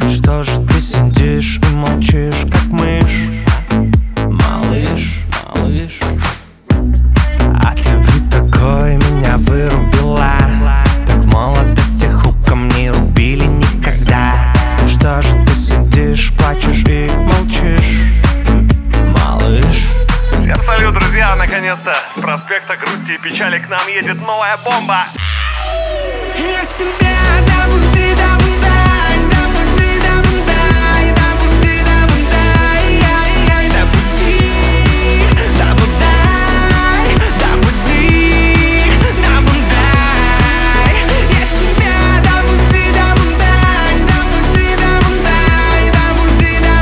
Что же ты сидишь и молчишь, как мышь? Малыш, малыш. От любви такой меня вырубила. Так в молодости хуком не рубили никогда. Что же ты сидишь, плачешь и молчишь, малыш? Всем салют, друзья! Наконец-то с проспекта грусти и печали к нам едет новая бомба. Я тебя до пути, до пути, до пути, до пути, до пути, до пути, до пути, до пути, до пути. Я тебя до пути, до пути, до пути, до пути, до пути, до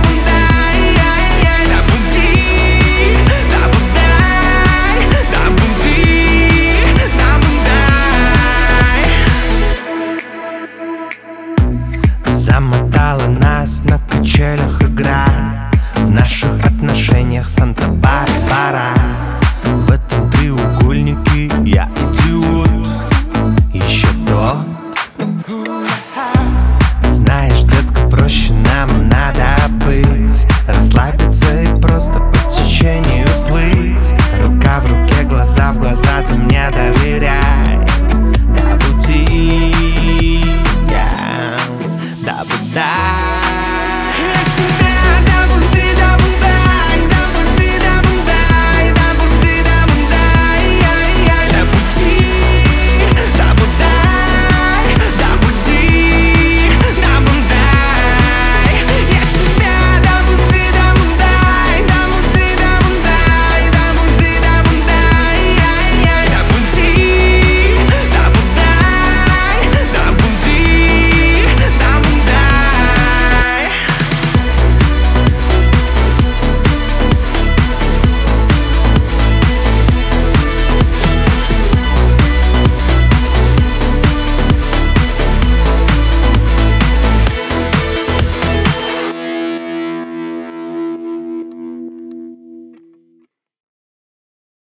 Замотала нас на качелях игра. В наших отношениях Санта-Барбара. В этом треугольнике я идиот. Еще тот. Знаешь, детка, проще нам надо быть. Расслабиться и просто по течению плыть. Рука в руке, глаза в глаза, ты мне доверяй. До пути, до пути.